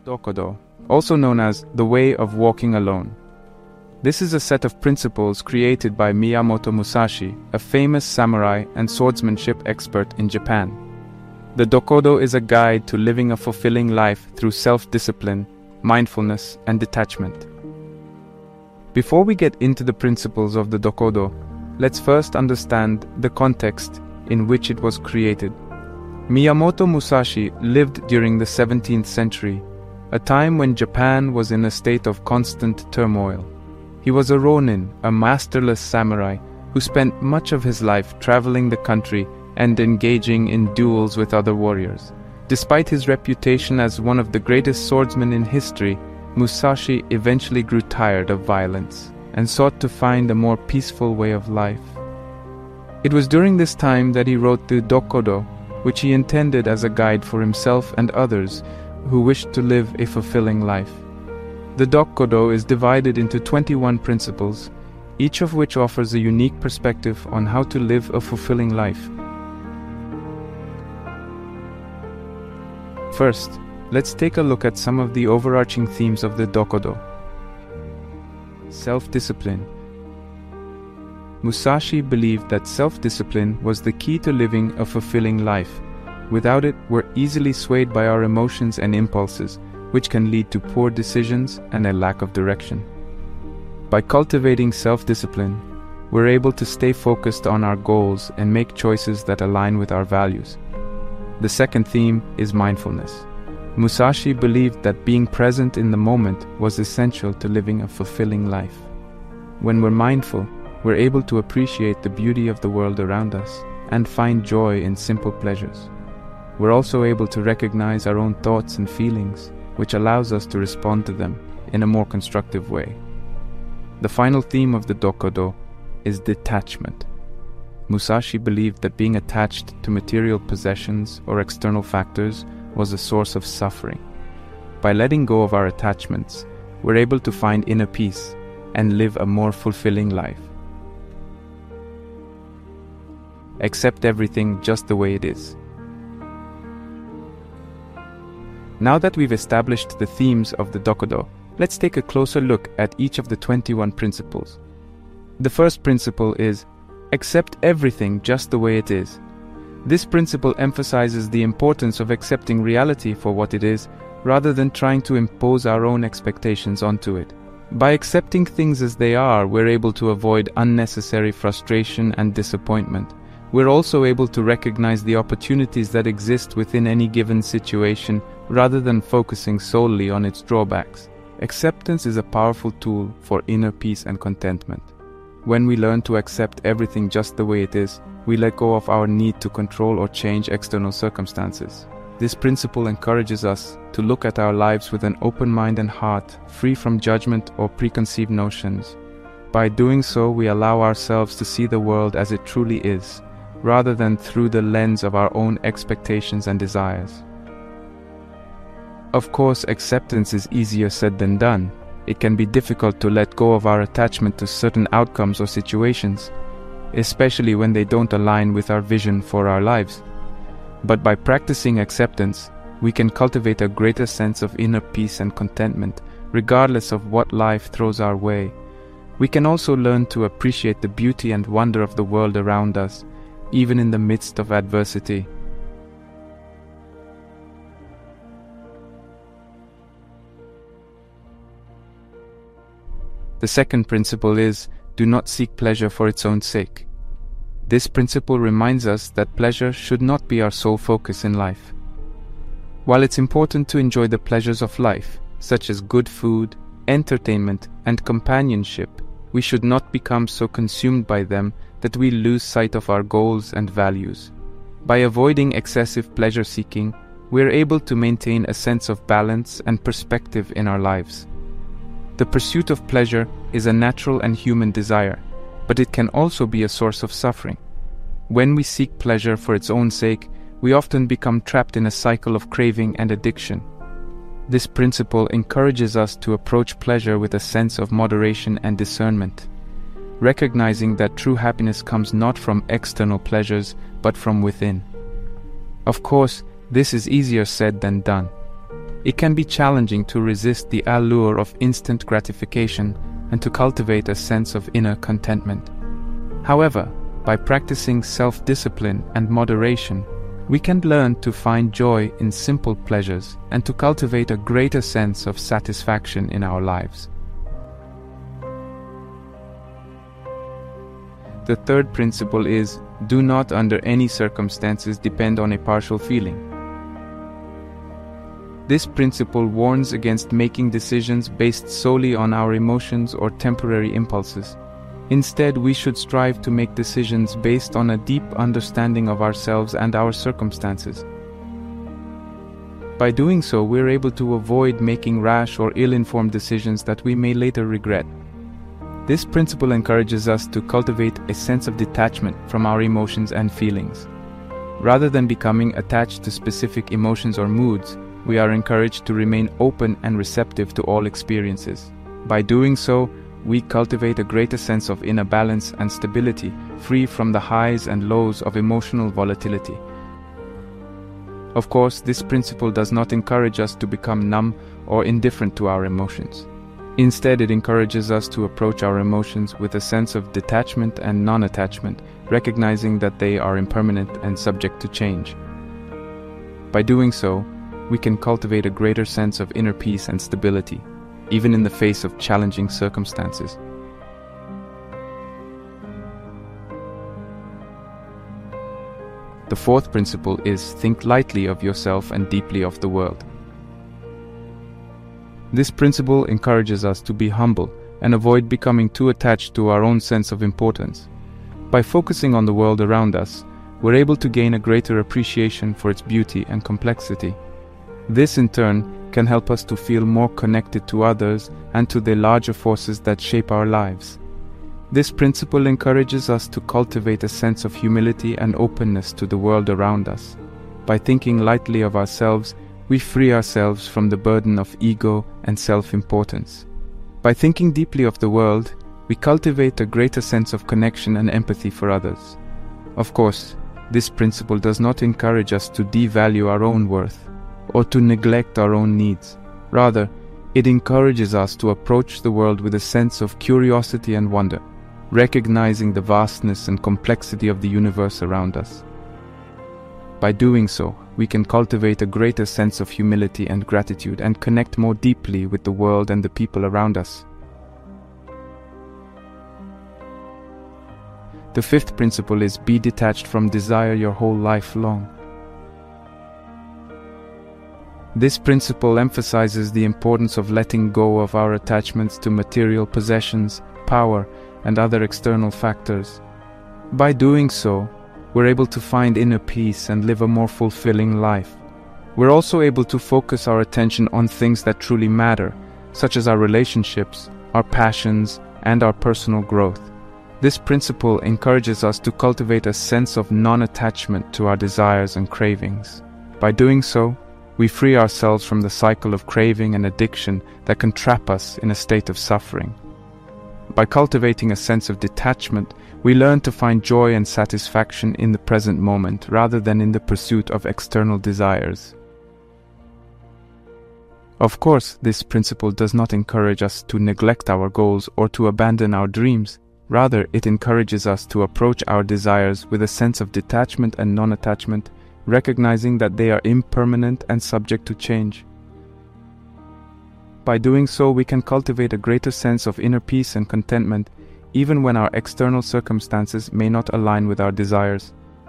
Dokodo, also known as the way of walking alone. This is a set of principles created by Miyamoto Musashi, a famous samurai and swordsmanship expert in Japan. The Dokodo is a guide to living a fulfilling life through self-discipline, mindfulness, and detachment. Before we get into the principles of the Dokodo, let's first understand the context in which it was created. Miyamoto Musashi lived during the 17th century, a time when Japan was in a state of constant turmoil. He was a ronin, a masterless samurai, who spent much of his life traveling the country and engaging in duels with other warriors. Despite his reputation as one of the greatest swordsmen in history, Musashi eventually grew tired of violence and sought to find a more peaceful way of life. It was during this time that he wrote the Dokodo, which he intended as a guide for himself and others who wished to live a fulfilling life. The Dokodo is divided into 21 principles, each of which offers a unique perspective on how to live a fulfilling life. First, let's take a look at some of the overarching themes of the Dokodo. Self-discipline. Musashi believed that self-discipline was the key to living a fulfilling life. Without it, we're easily swayed by our emotions and impulses, which can lead to poor decisions and a lack of direction. By cultivating self-discipline, we're able to stay focused on our goals and make choices that align with our values. The second theme is mindfulness. Musashi believed that being present in the moment was essential to living a fulfilling life. When we're mindful, we're able to appreciate the beauty of the world around us and find joy in simple pleasures. We're also able to recognize our own thoughts and feelings, which allows us to respond to them in a more constructive way. The final theme of the Dokodo is detachment. Musashi believed that being attached to material possessions or external factors was a source of suffering. By letting go of our attachments, we're able to find inner peace and live a more fulfilling life. Accept everything just the way it is. Now that we've established the themes of the Dokodo, let's take a closer look at each of the 21 principles. The first principle is, accept everything just the way it is. This principle emphasizes the importance of accepting reality for what it is, rather than trying to impose our own expectations onto it. By accepting things as they are, we're able to avoid unnecessary frustration and disappointment. We're also able to recognize the opportunities that exist within any given situation, rather than focusing solely on its drawbacks. Acceptance is a powerful tool for inner peace and contentment. When we learn to accept everything just the way it is, we let go of our need to control or change external circumstances. This principle encourages us to look at our lives with an open mind and heart, free from judgment or preconceived notions. By doing so, we allow ourselves to see the world as it truly is, rather than through the lens of our own expectations and desires. Of course, acceptance is easier said than done. It can be difficult to let go of our attachment to certain outcomes or situations, especially when they don't align with our vision for our lives. But by practicing acceptance, we can cultivate a greater sense of inner peace and contentment, regardless of what life throws our way. We can also learn to appreciate the beauty and wonder of the world around us, even in the midst of adversity. The second principle is, do not seek pleasure for its own sake. This principle reminds us that pleasure should not be our sole focus in life. While it's important to enjoy the pleasures of life, such as good food, entertainment, and companionship, we should not become so consumed by them that we lose sight of our goals and values. By avoiding excessive pleasure-seeking, we are able to maintain a sense of balance and perspective in our lives. The pursuit of pleasure is a natural and human desire, but it can also be a source of suffering. When we seek pleasure for its own sake, we often become trapped in a cycle of craving and addiction. This principle encourages us to approach pleasure with a sense of moderation and discernment, recognizing that true happiness comes not from external pleasures, but from within. Of course, this is easier said than done. It can be challenging to resist the allure of instant gratification and to cultivate a sense of inner contentment. However, by practicing self-discipline and moderation, we can learn to find joy in simple pleasures and to cultivate a greater sense of satisfaction in our lives. The third principle is, do not under any circumstances depend on a partial feeling. This principle warns against making decisions based solely on our emotions or temporary impulses. Instead, we should strive to make decisions based on a deep understanding of ourselves and our circumstances. By doing so, we're able to avoid making rash or ill-informed decisions that we may later regret. This principle encourages us to cultivate a sense of detachment from our emotions and feelings. Rather than becoming attached to specific emotions or moods, we are encouraged to remain open and receptive to all experiences. By doing so, we cultivate a greater sense of inner balance and stability, free from the highs and lows of emotional volatility. Of course, this principle does not encourage us to become numb or indifferent to our emotions. Instead, it encourages us to approach our emotions with a sense of detachment and non-attachment, recognizing that they are impermanent and subject to change. By doing so, we can cultivate a greater sense of inner peace and stability, even in the face of challenging circumstances. The fourth principle is, think lightly of yourself and deeply of the world. This principle encourages us to be humble and avoid becoming too attached to our own sense of importance. By focusing on the world around us, we're able to gain a greater appreciation for its beauty and complexity. This, in turn, can help us to feel more connected to others and to the larger forces that shape our lives. This principle encourages us to cultivate a sense of humility and openness to the world around us. By thinking lightly of ourselves, we free ourselves from the burden of ego and self-importance. By thinking deeply of the world, we cultivate a greater sense of connection and empathy for others. Of course, this principle does not encourage us to devalue our own worth or to neglect our own needs. Rather, it encourages us to approach the world with a sense of curiosity and wonder, recognizing the vastness and complexity of the universe around us. By doing so, we can cultivate a greater sense of humility and gratitude and connect more deeply with the world and the people around us. The fifth principle is, be detached from desire your whole life long. This principle emphasizes the importance of letting go of our attachments to material possessions, power, and other external factors. By doing so, we're able to find inner peace and live a more fulfilling life. We're also able to focus our attention on things that truly matter, such as our relationships, our passions, and our personal growth. This principle encourages us to cultivate a sense of non-attachment to our desires and cravings. By doing so, we free ourselves from the cycle of craving and addiction that can trap us in a state of suffering. By cultivating a sense of detachment, we learn to find joy and satisfaction in the present moment rather than in the pursuit of external desires. Of course, this principle does not encourage us to neglect our goals or to abandon our dreams. Rather, it encourages us to approach our desires with a sense of detachment and non-attachment, recognizing that they are impermanent and subject to change. By doing so, we can cultivate a greater sense of inner peace and contentment, even when our external circumstances may not align with our desires.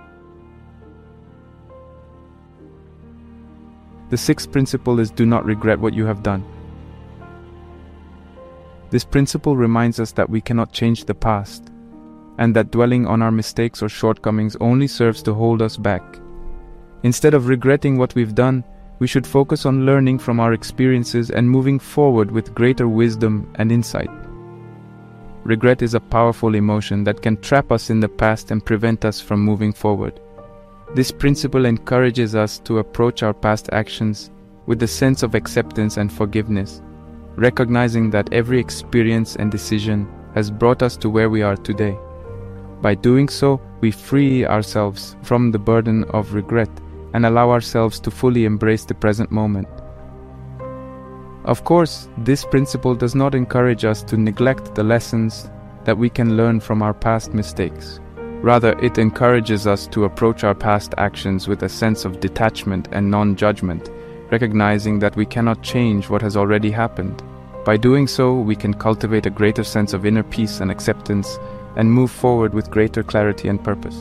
The sixth principle is, do not regret what you have done. This principle reminds us that we cannot change the past, and that dwelling on our mistakes or shortcomings only serves to hold us back. Instead of regretting what we've done, we should focus on learning from our experiences and moving forward with greater wisdom and insight. Regret is a powerful emotion that can trap us in the past and prevent us from moving forward. This principle encourages us to approach our past actions with a sense of acceptance and forgiveness, recognizing that every experience and decision has brought us to where we are today. By doing so, we free ourselves from the burden of regret and allow ourselves to fully embrace the present moment. Of course, this principle does not encourage us to neglect the lessons that we can learn from our past mistakes. Rather, it encourages us to approach our past actions with a sense of detachment and non-judgment, recognizing that we cannot change what has already happened. By doing so, we can cultivate a greater sense of inner peace and acceptance and move forward with greater clarity and purpose.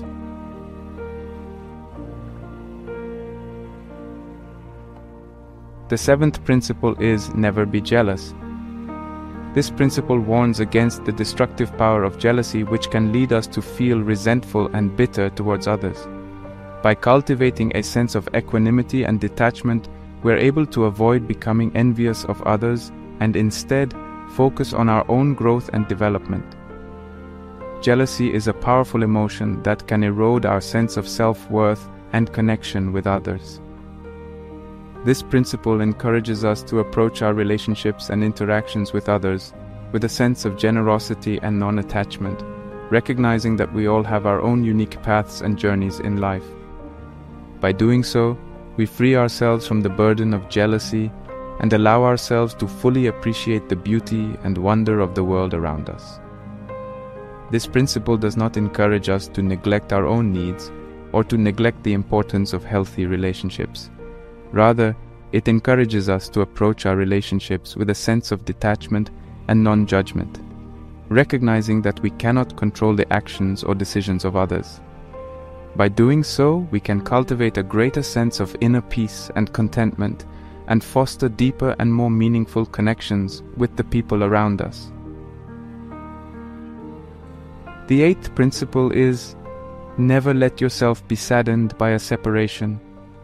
The seventh principle is never be jealous. This principle warns against the destructive power of jealousy, which can lead us to feel resentful and bitter towards others. By cultivating a sense of equanimity and detachment, we are able to avoid becoming envious of others and instead focus on our own growth and development. Jealousy is a powerful emotion that can erode our sense of self-worth and connection with others. This principle encourages us to approach our relationships and interactions with others with a sense of generosity and non-attachment, recognizing that we all have our own unique paths and journeys in life. By doing so, we free ourselves from the burden of jealousy and allow ourselves to fully appreciate the beauty and wonder of the world around us. This principle does not encourage us to neglect our own needs or to neglect the importance of healthy relationships. Rather, it encourages us to approach our relationships with a sense of detachment and non-judgment, recognizing that we cannot control the actions or decisions of others. By doing so, we can cultivate a greater sense of inner peace and contentment and foster deeper and more meaningful connections with the people around us. The eighth principle is, never let yourself be saddened by a separation.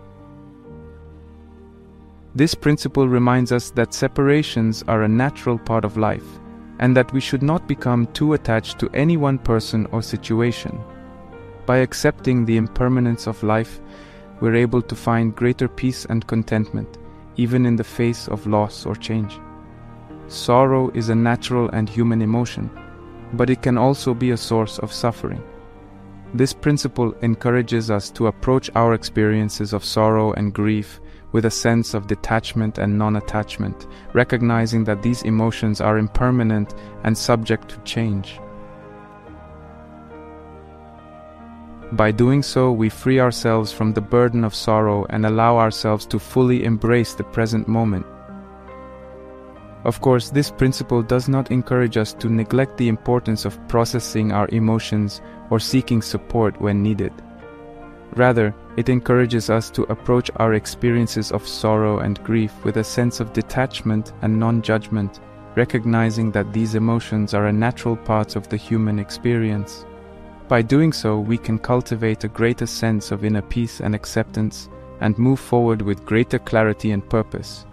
This principle reminds us that separations are a natural part of life, and that we should not become too attached to any one person or situation. By accepting the impermanence of life, we're able to find greater peace and contentment, even in the face of loss or change. Sorrow is a natural and human emotion, but it can also be a source of suffering. This principle encourages us to approach our experiences of sorrow and grief with a sense of detachment and non-attachment, recognizing that these emotions are impermanent and subject to change. By doing so, we free ourselves from the burden of sorrow and allow ourselves to fully embrace the present moment. Of course, this principle does not encourage us to neglect the importance of processing our emotions or seeking support when needed. Rather, it encourages us to approach our experiences of sorrow and grief with a sense of detachment and non-judgment, recognizing that these emotions are a natural part of the human experience. By doing so, we can cultivate a greater sense of inner peace and acceptance and move forward with greater clarity and purpose.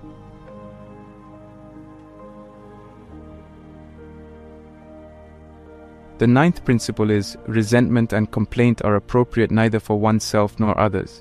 The ninth principle is, resentment and complaint are appropriate neither for oneself nor others.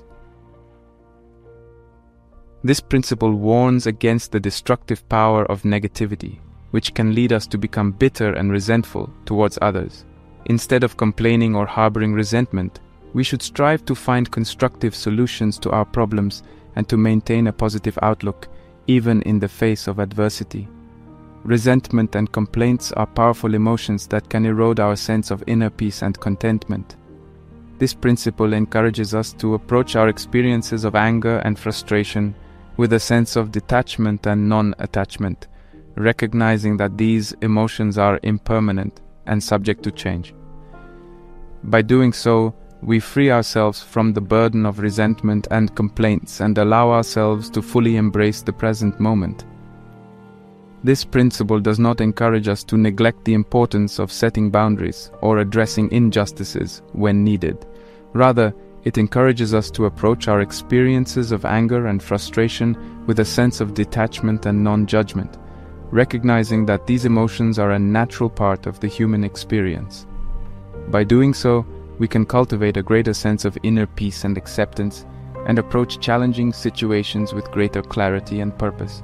This principle warns against the destructive power of negativity, which can lead us to become bitter and resentful towards others. Instead of complaining or harboring resentment, we should strive to find constructive solutions to our problems and to maintain a positive outlook, even in the face of adversity. Resentment and complaints are powerful emotions that can erode our sense of inner peace and contentment. This principle encourages us to approach our experiences of anger and frustration with a sense of detachment and non-attachment, recognizing that these emotions are impermanent and subject to change. By doing so, we free ourselves from the burden of resentment and complaints and allow ourselves to fully embrace the present moment. This principle does not encourage us to neglect the importance of setting boundaries or addressing injustices when needed. Rather, it encourages us to approach our experiences of anger and frustration with a sense of detachment and non-judgment, recognizing that these emotions are a natural part of the human experience. By doing so, we can cultivate a greater sense of inner peace and acceptance and approach challenging situations with greater clarity and purpose.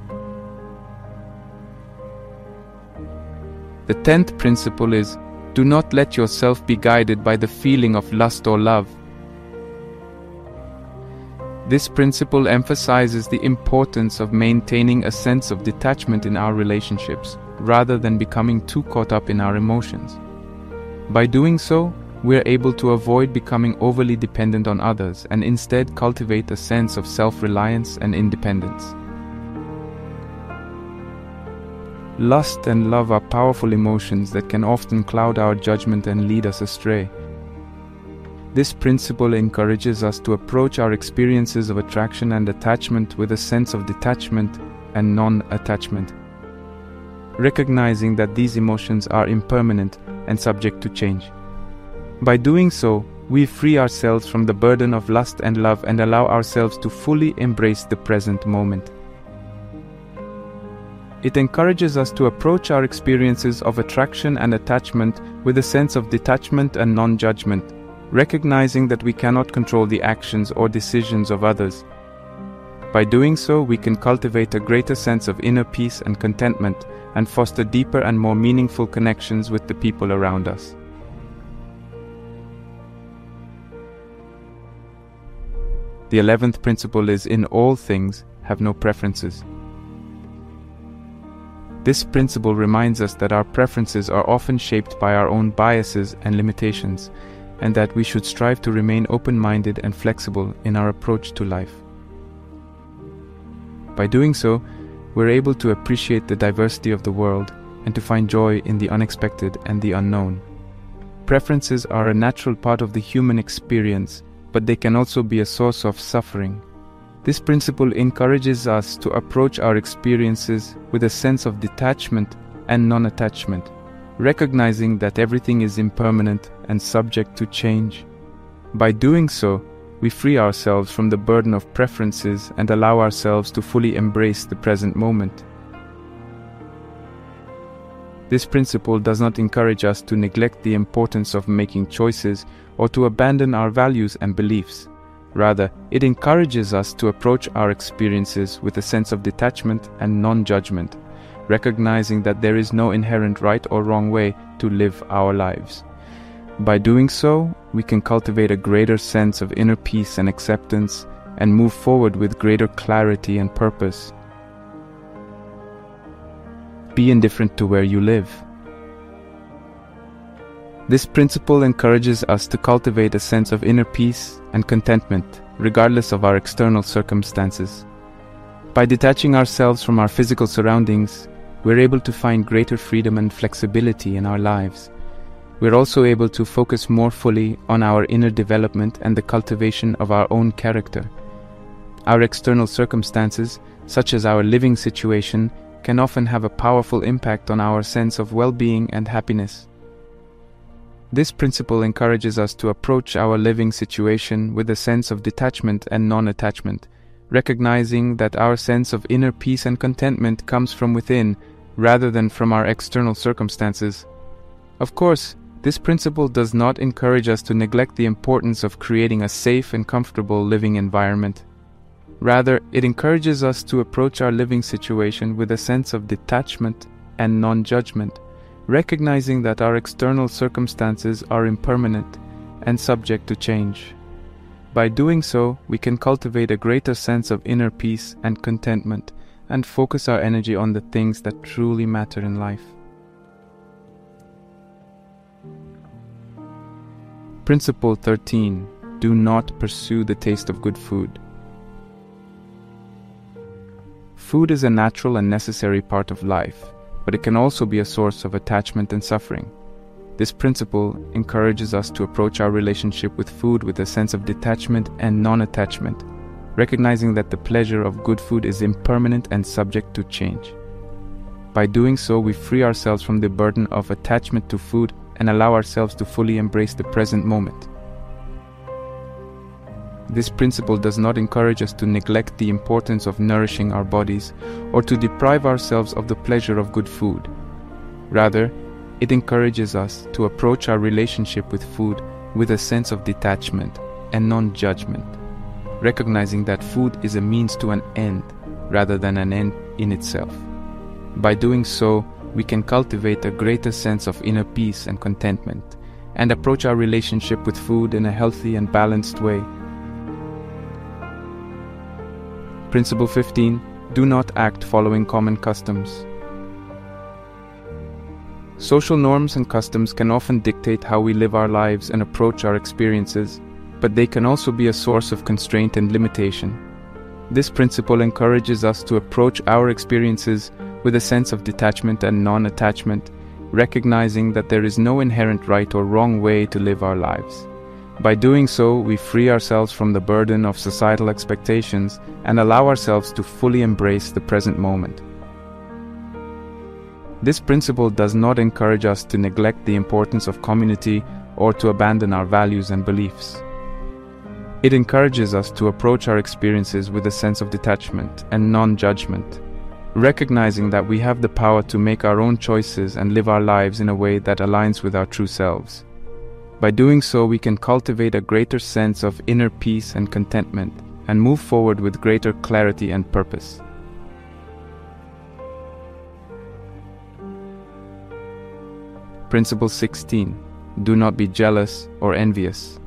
The 10th principle is, do not let yourself be guided by the feeling of lust or love. This principle emphasizes the importance of maintaining a sense of detachment in our relationships, rather than becoming too caught up in our emotions. By doing so, we are able to avoid becoming overly dependent on others and instead cultivate a sense of self-reliance and independence. Lust and love are powerful emotions that can often cloud our judgment and lead us astray. This principle encourages us to approach our experiences of attraction and attachment with a sense of detachment and non-attachment, recognizing that these emotions are impermanent and subject to change. By doing so, we free ourselves from the burden of lust and love and allow ourselves to fully embrace the present moment. It encourages us to approach our experiences of attraction and attachment with a sense of detachment and non-judgment, recognizing that we cannot control the actions or decisions of others. By doing so, we can cultivate a greater sense of inner peace and contentment and foster deeper and more meaningful connections with the people around us. The 11th principle is, in all things, have no preferences. This principle reminds us that our preferences are often shaped by our own biases and limitations, and that we should strive to remain open-minded and flexible in our approach to life. By doing so, we're able to appreciate the diversity of the world and to find joy in the unexpected and the unknown. Preferences are a natural part of the human experience, but they can also be a source of suffering. This principle encourages us to approach our experiences with a sense of detachment and non-attachment, recognizing that everything is impermanent and subject to change. By doing so, we free ourselves from the burden of preferences and allow ourselves to fully embrace the present moment. This principle does not encourage us to neglect the importance of making choices or to abandon our values and beliefs. Rather, it encourages us to approach our experiences with a sense of detachment and non-judgment, recognizing that there is no inherent right or wrong way to live our lives. By doing so, we can cultivate a greater sense of inner peace and acceptance and move forward with greater clarity and purpose. Be indifferent to where you live. This principle encourages us to cultivate a sense of inner peace and contentment, regardless of our external circumstances. By detaching ourselves from our physical surroundings, we're able to find greater freedom and flexibility in our lives. We're also able to focus more fully on our inner development and the cultivation of our own character. Our external circumstances, such as our living situation, can often have a powerful impact on our sense of well-being and happiness. This principle encourages us to approach our living situation with a sense of detachment and non-attachment, recognizing that our sense of inner peace and contentment comes from within rather than from our external circumstances. Of course, this principle does not encourage us to neglect the importance of creating a safe and comfortable living environment. Rather, it encourages us to approach our living situation with a sense of detachment and non-judgment, recognizing that our external circumstances are impermanent and subject to change. By doing so, we can cultivate a greater sense of inner peace and contentment and focus our energy on the things that truly matter in life. Principle 13. Do not pursue the taste of good food. Food is a natural and necessary part of life, but it can also be a source of attachment and suffering. This principle encourages us to approach our relationship with food with a sense of detachment and non-attachment, recognizing that the pleasure of good food is impermanent and subject to change. By doing so, we free ourselves from the burden of attachment to food and allow ourselves to fully embrace the present moment. This principle does not encourage us to neglect the importance of nourishing our bodies or to deprive ourselves of the pleasure of good food. Rather, it encourages us to approach our relationship with food with a sense of detachment and non-judgment, recognizing that food is a means to an end rather than an end in itself. By doing so, we can cultivate a greater sense of inner peace and contentment and approach our relationship with food in a healthy and balanced way. Principle 15. Do not act following common customs. Social norms and customs can often dictate how we live our lives and approach our experiences, but they can also be a source of constraint and limitation. This principle encourages us to approach our experiences with a sense of detachment and non-attachment, recognizing that there is no inherent right or wrong way to live our lives. By doing so, we free ourselves from the burden of societal expectations and allow ourselves to fully embrace the present moment. This principle does not encourage us to neglect the importance of community or to abandon our values and beliefs. It encourages us to approach our experiences with a sense of detachment and non-judgment, recognizing that we have the power to make our own choices and live our lives in a way that aligns with our true selves. By doing so, we can cultivate a greater sense of inner peace and contentment and move forward with greater clarity and purpose. Principle 16. Do not be jealous or envious.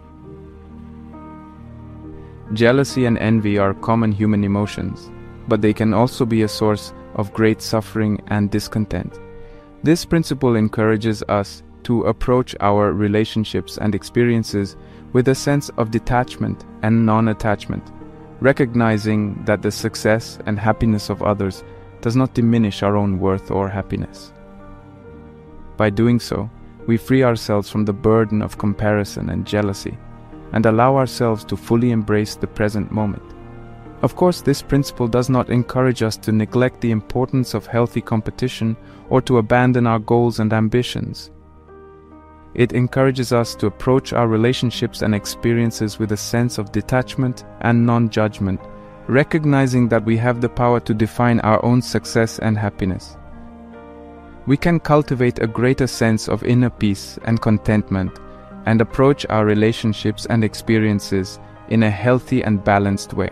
Jealousy and envy are common human emotions, but they can also be a source of great suffering and discontent. This principle encourages us to approach our relationships and experiences with a sense of detachment and non-attachment, recognizing that the success and happiness of others does not diminish our own worth or happiness. By doing so, we free ourselves from the burden of comparison and jealousy, and allow ourselves to fully embrace the present moment. Of course, this principle does not encourage us to neglect the importance of healthy competition or to abandon our goals and ambitions. It encourages us to approach our relationships and experiences with a sense of detachment and non-judgment, recognizing that we have the power to define our own success and happiness. We can cultivate a greater sense of inner peace and contentment and approach our relationships and experiences in a healthy and balanced way.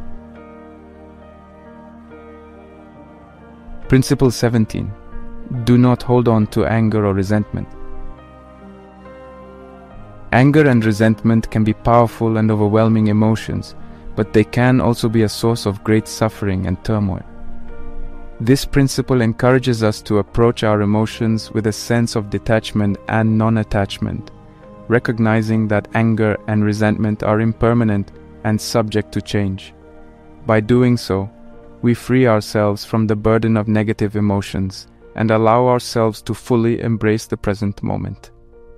Principle 17. Do not hold on to anger or resentment. Anger and resentment can be powerful and overwhelming emotions, but they can also be a source of great suffering and turmoil. This principle encourages us to approach our emotions with a sense of detachment and non-attachment, recognizing that anger and resentment are impermanent and subject to change. By doing so, we free ourselves from the burden of negative emotions and allow ourselves to fully embrace the present moment.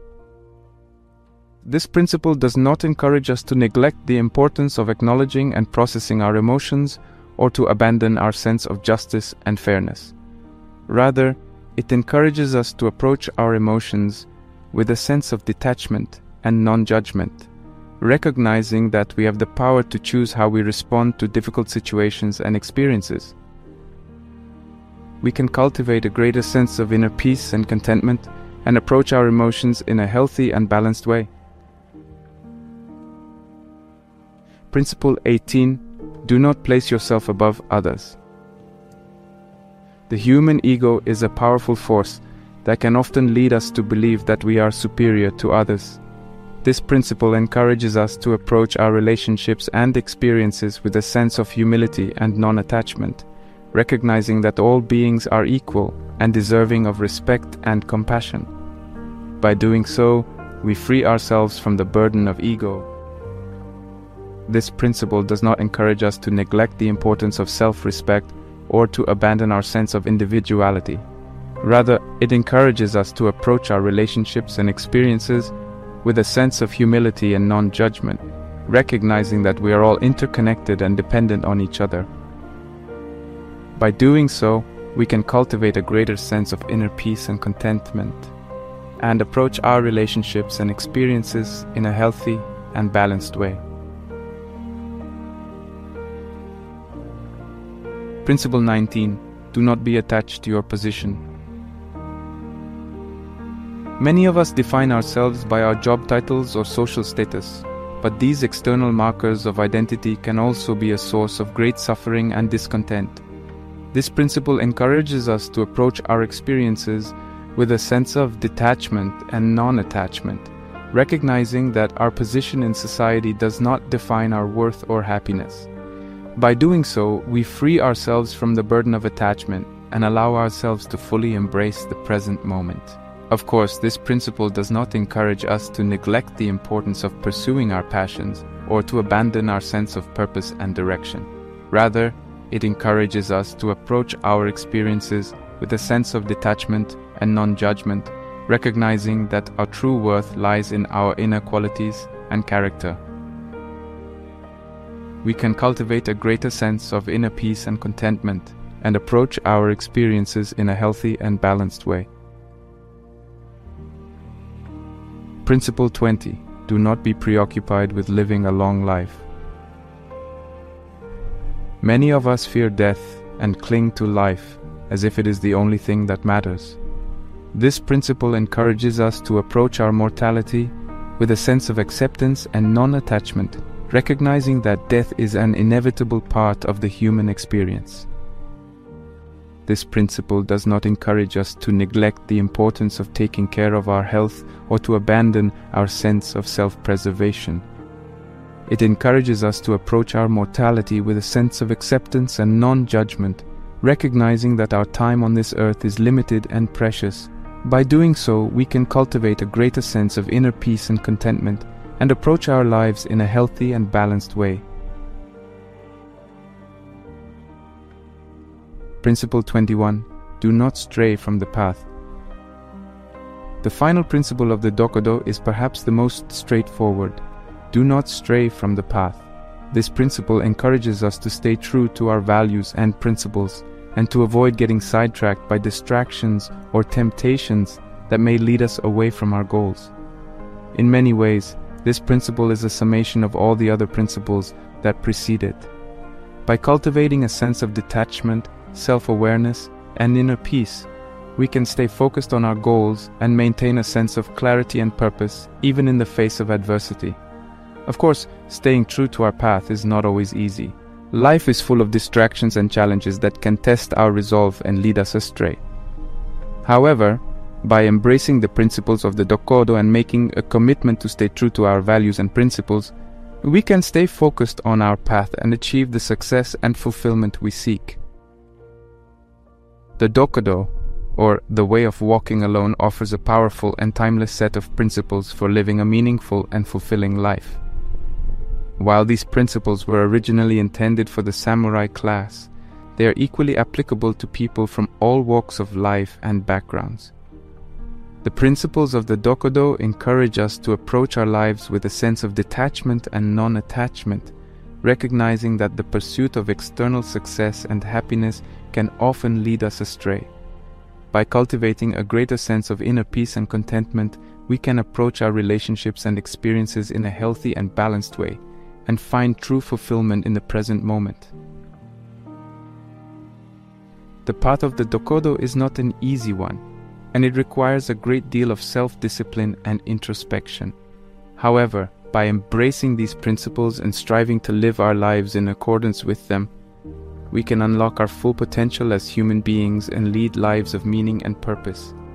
This principle does not encourage us to neglect the importance of acknowledging and processing our emotions or to abandon our sense of justice and fairness. Rather, it encourages us to approach our emotions with a sense of detachment and non-judgment, recognizing that we have the power to choose how we respond to difficult situations and experiences. We can cultivate a greater sense of inner peace and contentment and approach our emotions in a healthy and balanced way. Principle 18. Do not place yourself above others. The human ego is a powerful force that can often lead us to believe that we are superior to others. This principle encourages us to approach our relationships and experiences with a sense of humility and non-attachment, recognizing that all beings are equal and deserving of respect and compassion. By doing so, we free ourselves from the burden of ego. This principle does not encourage us to neglect the importance of self-respect or to abandon our sense of individuality. Rather, it encourages us to approach our relationships and experiences with a sense of humility and non-judgment, recognizing that we are all interconnected and dependent on each other. By doing so, we can cultivate a greater sense of inner peace and contentment, and approach our relationships and experiences in a healthy and balanced way. Principle 19. Do not be attached to your position. Many of us define ourselves by our job titles or social status, but these external markers of identity can also be a source of great suffering and discontent. This principle encourages us to approach our experiences with a sense of detachment and non-attachment, recognizing that our position in society does not define our worth or happiness. By doing so, we free ourselves from the burden of attachment and allow ourselves to fully embrace the present moment. Of course, this principle does not encourage us to neglect the importance of pursuing our passions or to abandon our sense of purpose and direction. Rather, it encourages us to approach our experiences with a sense of detachment and non-judgment, recognizing that our true worth lies in our inner qualities and character. We can cultivate a greater sense of inner peace and contentment and approach our experiences in a healthy and balanced way. Principle 20. Do not be preoccupied with living a long life. Many of us fear death and cling to life as if it is the only thing that matters. This principle encourages us to approach our mortality with a sense of acceptance and non-attachment, recognizing that death is an inevitable part of the human experience. This principle does not encourage us to neglect the importance of taking care of our health or to abandon our sense of self-preservation. It encourages us to approach our mortality with a sense of acceptance and non-judgment, recognizing that our time on this earth is limited and precious. By doing so, we can cultivate a greater sense of inner peace and contentment and approach our lives in a healthy and balanced way. Principle 21. Do not stray from the path. The final principle of the Dokudo is perhaps the most straightforward. Do not stray from the path. This principle encourages us to stay true to our values and principles and to avoid getting sidetracked by distractions or temptations that may lead us away from our goals. In many ways, this principle is a summation of all the other principles that precede it. By cultivating a sense of detachment, self-awareness, and inner peace, we can stay focused on our goals and maintain a sense of clarity and purpose, even in the face of adversity. Of course, staying true to our path is not always easy. Life is full of distractions and challenges that can test our resolve and lead us astray. However, by embracing the principles of the Dokudo and making a commitment to stay true to our values and principles, we can stay focused on our path and achieve the success and fulfillment we seek. The Dokudo, or the way of walking alone, offers a powerful and timeless set of principles for living a meaningful and fulfilling life. While these principles were originally intended for the samurai class, they are equally applicable to people from all walks of life and backgrounds. The principles of the Dokudo encourage us to approach our lives with a sense of detachment and non-attachment, recognizing that the pursuit of external success and happiness can often lead us astray. By cultivating a greater sense of inner peace and contentment, we can approach our relationships and experiences in a healthy and balanced way, and find true fulfillment in the present moment. The path of the Dokudo is not an easy one, and it requires a great deal of self-discipline and introspection. However, by embracing these principles and striving to live our lives in accordance with them, we can unlock our full potential as human beings and lead lives of meaning and purpose.